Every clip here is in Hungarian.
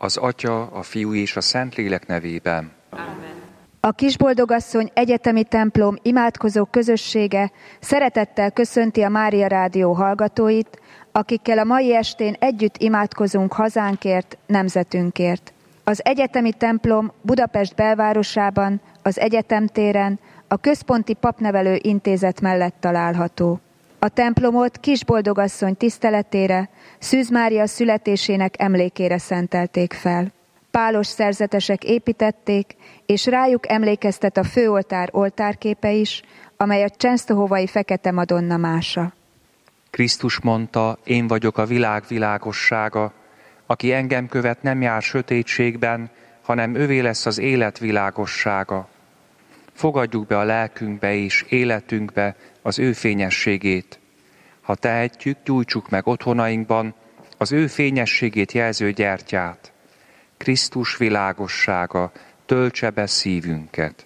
Az Atya, a Fiú és a Szentlélek nevében. Amen. A Kisboldogasszony Egyetemi Templom imádkozó közössége szeretettel köszönti a Mária Rádió hallgatóit, akikkel a mai estén együtt imádkozunk hazánkért, nemzetünkért. Az Egyetemi Templom Budapest belvárosában, az Egyetemtéren, a Központi Papnevelő Intézet mellett található. A templomot Kisboldogasszony tiszteletére, Szűz Mária születésének emlékére szentelték fel. Pálos szerzetesek építették, és rájuk emlékeztet a főoltár oltárképe is, amely a Csensztohovai Fekete Madonna mása. Krisztus mondta, én vagyok a világ világossága, aki engem követ, nem jár sötétségben, hanem övé lesz az élet világossága. Fogadjuk be a lelkünkbe és életünkbe az ő fényességét. Ha tehetjük, gyújtsuk meg otthonainkban az ő fényességét jelző gyertyát. Krisztus világossága töltse be szívünket.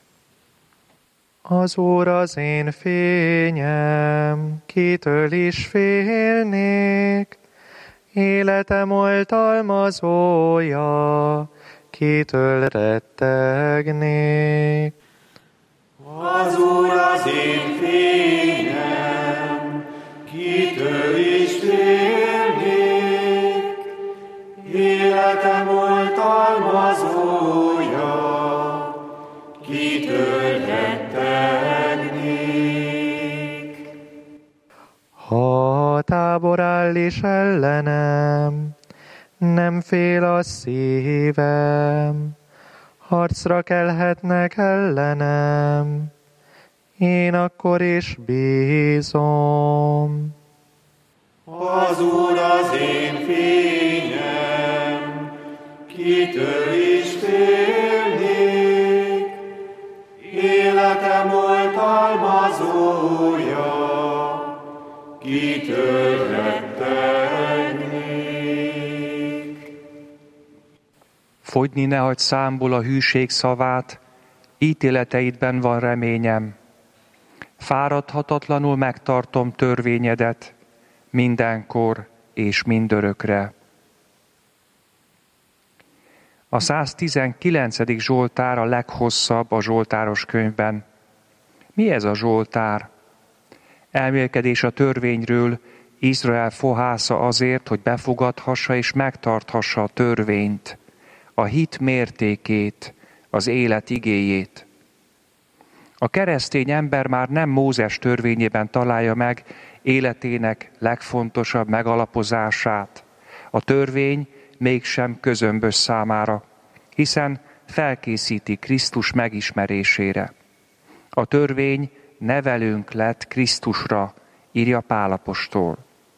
Az Úr az én fényem, kitől is félnék, életem oltalmazója, kitől rettegnék. Az Úr az én fényem, kitől is félnék, életem oltalmazója, kitől rettegnék. Ha a tábor áll is ellenem, nem fél a szívem, harcra kelhetnek ellenem, én akkor is bízom. Az Úr az én fényem, kitől is félnék, életem oltalmazója, kitől rettegnék. Fogyni ne hagyd számból a hűség szavát, ítéleteidben van reményem. Fáradhatatlanul megtartom törvényedet, mindenkor és mindörökre. A 119. Zsoltár a leghosszabb a Zsoltáros könyvben. Mi ez a Zsoltár? Elmélkedés a törvényről, Izrael fohásza azért, hogy befogadhassa és megtarthassa a törvényt, a hit mértékét, az élet igéjét. A keresztény ember már nem Mózes törvényében találja meg életének legfontosabb megalapozását. A törvény mégsem közömbös számára, hiszen felkészíti Krisztus megismerésére. A törvény nevelőnk lett Krisztusra, írja Pál apostol.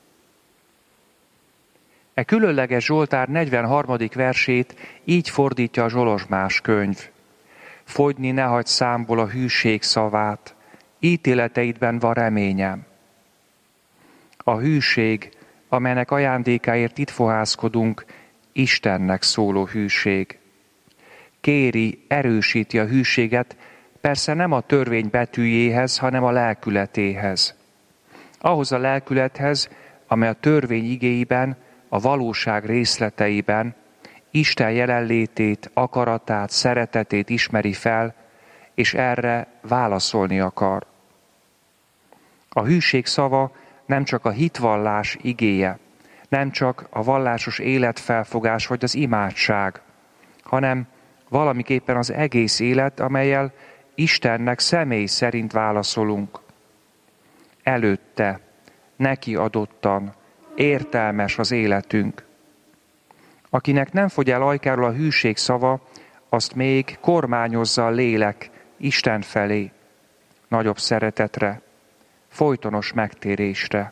E különleges Zsoltár 43. versét így fordítja a Zsolozsmás könyv. Fogyni ne hagyd számból a hűség szavát, ítéleteidben van reményem. A hűség, amelynek ajándékáért itt fohászkodunk, Istennek szóló hűség. Kéri, erősíti a hűséget, persze nem a törvény betűjéhez, hanem a lelkületéhez. Ahhoz a lelkülethez, amely a törvény igéiben, a valóság részleteiben Isten jelenlétét, akaratát, szeretetét ismeri fel, és erre válaszolni akar. A hűség szava nem csak a hitvallás igéje, nem csak a vallásos életfelfogás vagy az imádság, hanem valamiképpen az egész élet, amellyel Istennek személy szerint válaszolunk. Előtte, neki adottan, értelmes az életünk. Akinek nem fogy el ajkáról a hűség szava, azt még kormányozza a lélek Isten felé, nagyobb szeretetre, folytonos megtérésre.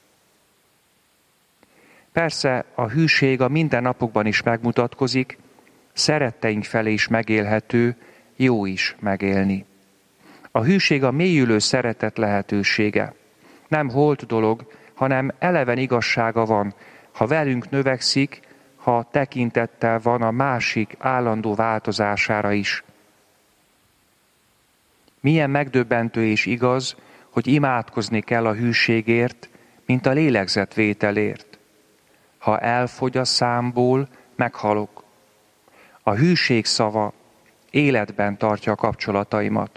Persze a hűség a mindennapokban is megmutatkozik, szeretteink felé is megélhető, jó is megélni. A hűség a mélyülő szeretet lehetősége. Nem holt dolog, hanem eleven igazsága van, ha velünk növekszik, ha tekintettel van a másik állandó változására is. Milyen megdöbbentő és igaz, hogy imádkozni kell a hűségért, mint a lélegzetvételért. Ha elfogy a számból, meghalok. A hűség szava életben tartja a kapcsolataimat.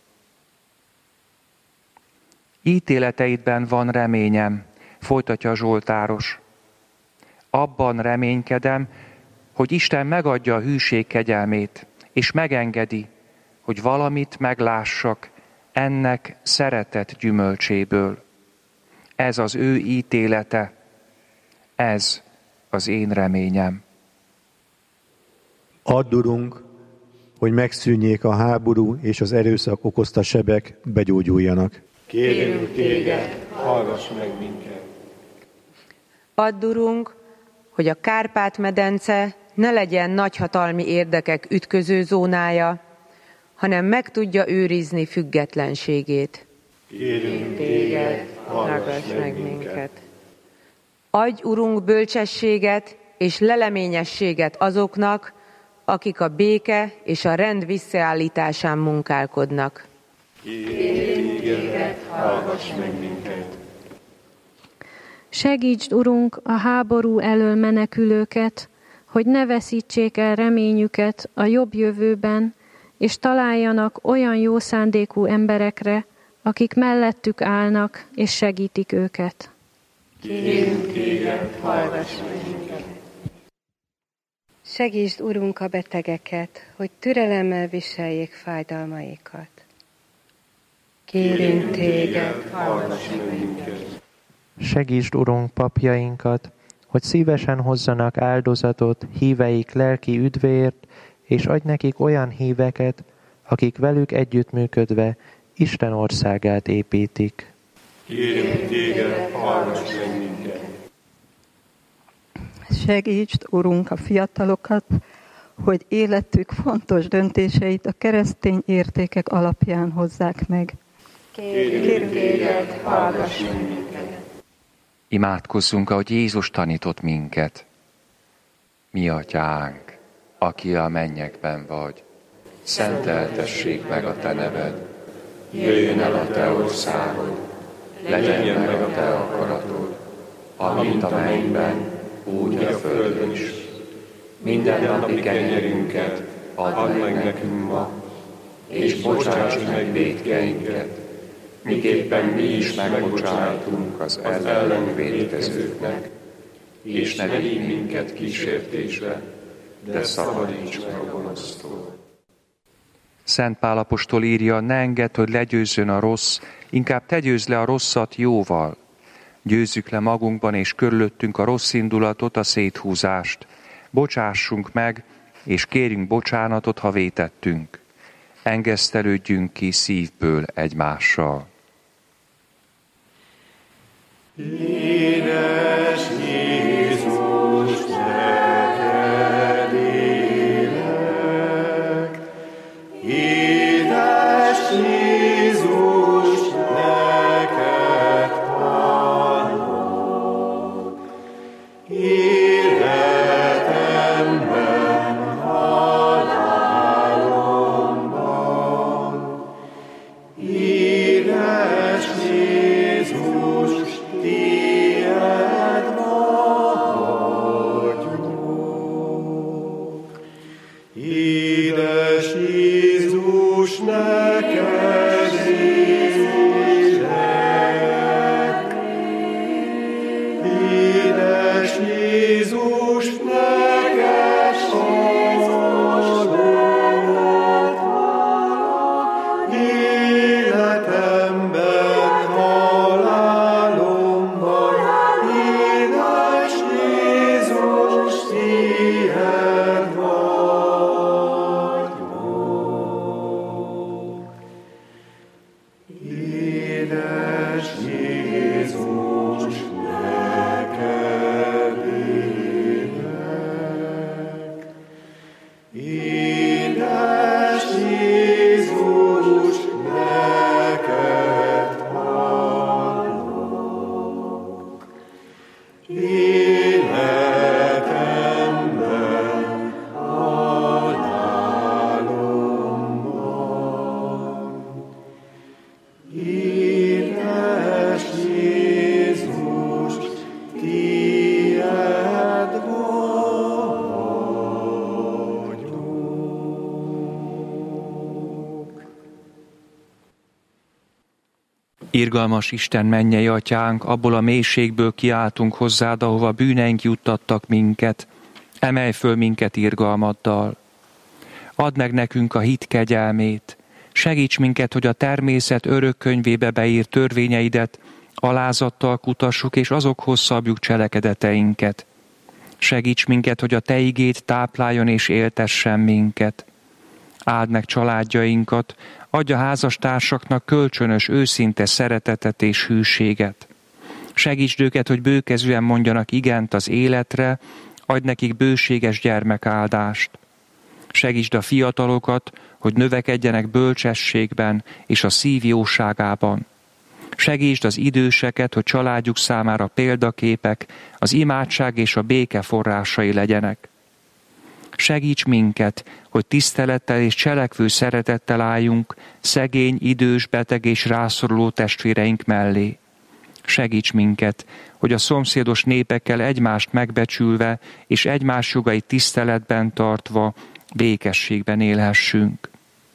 Ítéleteidben van reményem, folytatja a zsoltáros. Abban reménykedem, hogy Isten megadja a hűség kegyelmét, és megengedi, hogy valamit meglássak ennek szeretet gyümölcséből. Ez az ő ítélete, ez az én reményem. Add, Urunk, hogy megszűnjék a háború és az erőszak okozta sebek, begyógyuljanak. Kérünk téged, hallgass meg minket. Add, Urunk, hogy a Kárpát-medence ne legyen nagyhatalmi érdekek ütköző zónája, hanem meg tudja őrizni függetlenségét. Kérünk téged, hallgass meg minket. Adj, Urunk, bölcsességet és leleményességet azoknak, akik a béke és a rend visszaállításán munkálkodnak. Kérünk téged, hallgass meg minket. Segítsd, Urunk, a háború elől menekülőket, hogy ne veszítsék el reményüket a jobb jövőben, és találjanak olyan jó szándékú emberekre, akik mellettük állnak és segítik őket. Kérünk téged, hallgass meg minket. Segítsd, Urunk, a betegeket, hogy türelemmel viseljék fájdalmaikat. Kérünk téged, hallgass meg minket. Segítsd, Urunk, papjainkat, hogy szívesen hozzanak áldozatot híveik lelki üdvéért, és adj nekik olyan híveket, akik velük együttműködve Isten országát építik. Kérünk téged, hallgass meg minket. Segítsd, Urunk, a fiatalokat, hogy életük fontos döntéseit a keresztény értékek alapján hozzák meg. Kérünk téged, hallgass meg minket. Imádkozzunk, ahogy Jézus tanított minket. Mi atyánk, aki a mennyekben vagy, szenteltessék meg a te neved. Jöjjön el a te országod, legyen meg a te akaratod, amint a mennyben, úgy a földön is. Minden napi kenyerünket add meg nekünk ma, és bocsáss meg vétkeinket, miképpen mi is megbocsájtunk az ellenünk vétkezőknek, és ne vigy minket kísértésbe, de szabadíts meg a gonosztól. Szent Pál apostol írja, ne engedd, hogy legyőzzön a rossz, inkább te győzd le a rosszat jóval. Győzzük le magunkban és körülöttünk a rossz indulatot, a széthúzást. Bocsássunk meg, és kérjünk bocsánatot, ha vétettünk. Engesztelődjünk ki szívből egymással. Édes Jézus, neked élek. Édes Jézus, neked hallok. Életemben, halálomban. Édes Jézus, tiéd vagyok. Édes Jézus, neked élek. Édes Jézus, neked hallok. Életemben, halálomban, édes Jézus, tiéd vagyok. Irgalmas Isten mennyei atyánk, abból a mélységből kiáltunk hozzád, ahova bűneink juttattak minket. Emelj föl minket irgalmaddal. Add meg nekünk a hit kegyelmét. Segíts minket, hogy a természet örök könyvébe beírt törvényeidet alázattal kutassuk, és azokhoz szabjuk cselekedeteinket. Segíts minket, hogy a te igéd tápláljon és éltessen minket. Áld meg családjainkat, adj a házastársaknak kölcsönös, őszinte szeretetet és hűséget. Segítsd őket, hogy bőkezűen mondjanak igent az életre, adj nekik bőséges gyermekáldást. Segítsd a fiatalokat, hogy növekedjenek bölcsességben és a szív jóságában. Segítsd az időseket, hogy családjuk számára példaképek, az imádság és a béke forrásai legyenek. Segíts minket, hogy tisztelettel és cselekvő szeretettel álljunk szegény, idős, beteg és rászoruló testvéreink mellé. Segíts minket, hogy a szomszédos népekkel egymást megbecsülve és egymás jogait tiszteletben tartva békességben élhessünk.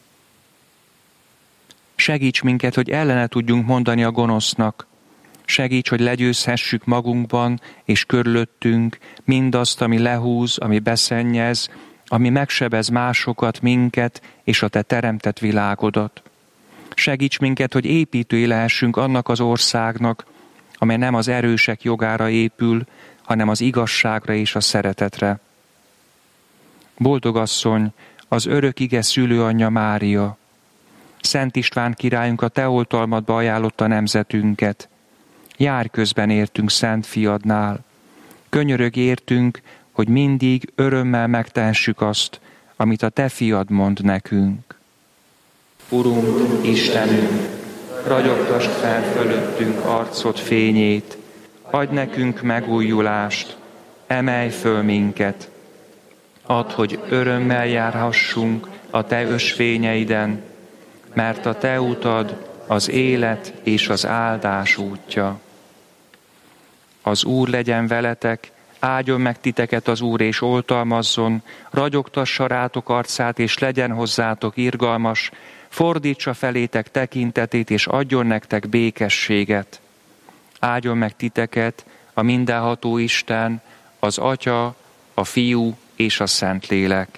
Segíts minket, hogy ellene tudjunk mondani a gonosznak. Segíts, hogy legyőzhessük magunkban és körülöttünk mindazt, ami lehúz, ami beszennyez, ami megsebez másokat, minket és a te teremtett világodat. Segíts minket, hogy építői lehessünk annak az országnak, amely nem az erősek jogára épül, hanem az igazságra és a szeretetre. Boldog asszony, az örök ige szülőanyja Mária, Szent István királyunk a te oltalmadba ajánlotta nemzetünket. Járj közben értünk Szent Fiadnál. Könyörög értünk, hogy mindig örömmel megtehessük azt, amit a te fiad mond nekünk. Urunk, Istenünk, ragyogtasd fel fölöttünk arcod fényét, adj nekünk megújulást, emelj föl minket. Add, hogy örömmel járhassunk a te ösvényeiden, mert a te utad az élet és az áldás útja. Az Úr legyen veletek, áldjon meg titeket az Úr és oltalmazzon, ragyogtassa rátok arcát és legyen hozzátok irgalmas, fordítsa felétek tekintetét és adjon nektek békességet. Áldjon meg titeket a mindenható Isten, az Atya, a Fiú és a Szentlélek.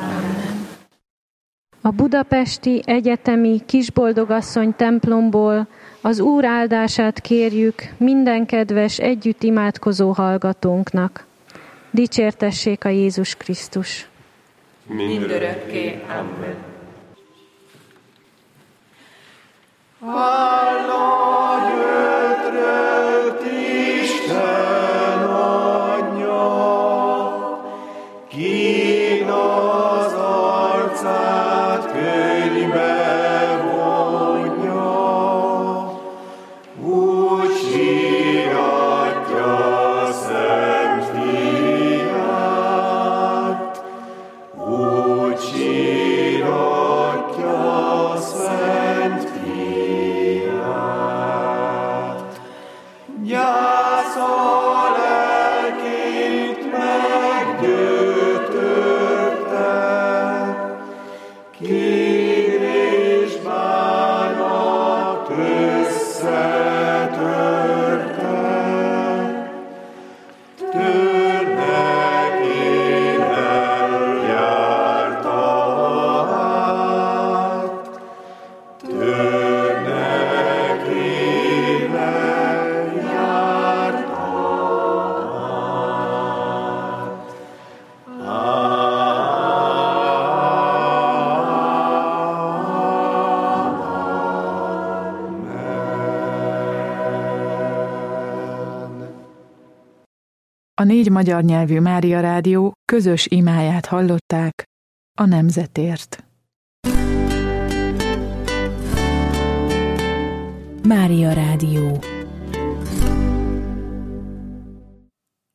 A budapesti egyetemi Kisboldogasszony templomból az Úr áldását kérjük minden kedves együtt imádkozó hallgatónknak. Dicsértessék a Jézus Krisztus! Mindörökké. Amen. Halladj ötröt Isten anyja, kín az arcát könyvbe vonja, úgy síratja Szent Fiát, úgy síratja Szent Fiát. Gyász a lelkét meggyötörte, kín és bánat összetörte, törnek élen járta át, törnek élen járta A 4 magyar nyelvű Mária Rádió közös imáját hallották a nemzetért. Mária Rádió.